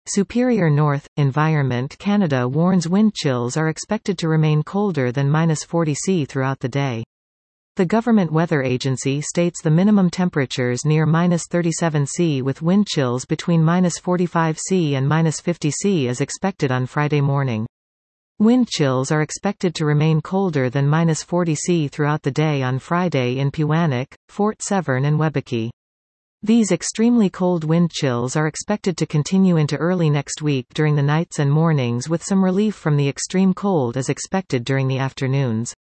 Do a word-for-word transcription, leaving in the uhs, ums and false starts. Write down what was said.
Superior North Environment Canada warns wind chills are expected to remain colder than minus forty Celsius throughout the day. The government weather agency states the minimum temperatures near minus thirty-seven Celsius with wind chills between minus forty-five Celsius and minus fifty Celsius is expected on Friday morning. Wind chills are expected to remain colder than minus forty Celsius throughout the day on Friday in Pewanak, Fort Severn and Webeki. These extremely cold wind chills are expected to continue into early next week during the nights and mornings, with some relief from the extreme cold as expected during the afternoons.